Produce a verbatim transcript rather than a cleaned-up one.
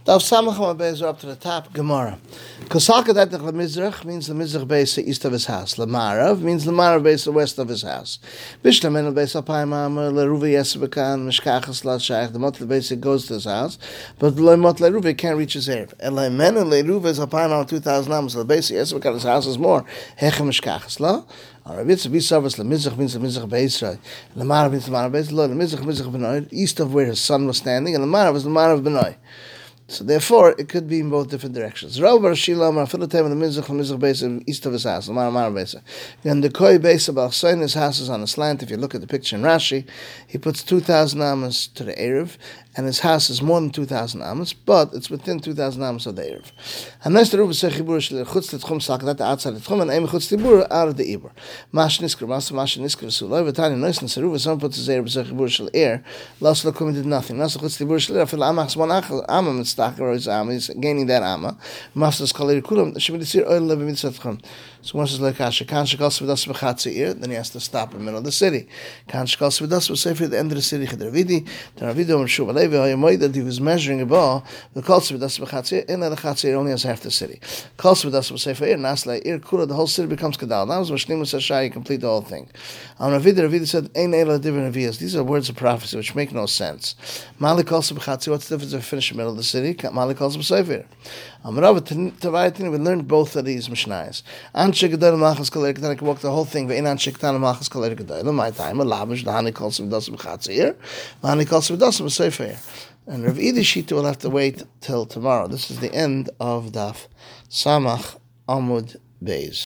Dav Samach Amud Beis up to the top. Gemara. Kosaka that the Mizrach means the Mizrach base the east of his house. Lamarav means the Marav base the west of his house. Bishlamenu base Alpayim Amar Leruvi Yesebekan Mishkachas La Shaykh. The Motle base goes to his house, but the Motle Leruvi can't reach his erev. Elaymen and Leruvi is Alpayim Amar two thousand amos. So the base Yesebekan his house is more. Hechem Mishkachas La. Alright, it's a bisavas. The Mizrach means the Mizrach Beisrei. The Marav means the Marav Beis. The Mizrach Mizrach Benoi, east of where his son was standing, and the Marav is the Marav Benoi. So therefore, it could be in both different directions. Rav Bar Shila Amar Filatem and the Mizrach and Mizrach Beis east of his house, the Marav Marav Beis. And the Koi Beis of Balchain, his house is on a slant. If you look at the picture in Rashi, he puts two thousand amos to the erev, and his house is more than two thousand amos, but it's within two thousand amos of the erev. Unless the Ruba say Chibur Shel Chutz Tchum Sakat outside the Tchum and Eim Chutz Tibur out of the Ibur. Mash Nisker Mas Mash Nisker Sulay V'Tani Noisen Seruva. Someone puts his erev say Chibur Shel Air. Las Lakum did nothing. Las Chutz Tibur Shel Air. Fil Amachs one Achal Amma Mitztacher or his Amma. He's gaining that Amma. Mafsas Kalir Kulam. Shemitzir Oil Levi Mitzat Tchum. So once it's like Kasha, Kan Shekal Svidas B'Chatzir, then he has to stop in the middle of the city. Kan Shekal Svidas will say for the end of the city. Chedravidi. The Ravido and Shuv Alevi Hayamoy that he was measuring a ball. The Kal Svidas B'Chatzir in the Chatzir only has half the city. Kal Svidas will say for Ir Nasla Ir Kula the whole city becomes Kadal. Now when Shneim Sashai you complete the whole thing. On Ravido, Ravido said Ein Ela Divin Avias. These are words of prophecy which make no sense. Malik Kal B'Chatzir. What's the difference if we finish the middle of the city? Malik Kal B'Sefer. Amarav Tavayatin. We learned both of these Mishnayos. Anshe Gedol Machas Kaler. I can walk the whole thing. Ve'in Anshe Ketan Machas Kaler Gedol. My time. Lavish the Hani Kal B'Das B'Chatzir. Hani Kal B'Das B'Sefer. And Rav Idi Shita will have to wait till tomorrow. This is the end of Daf Samach Amud Beis.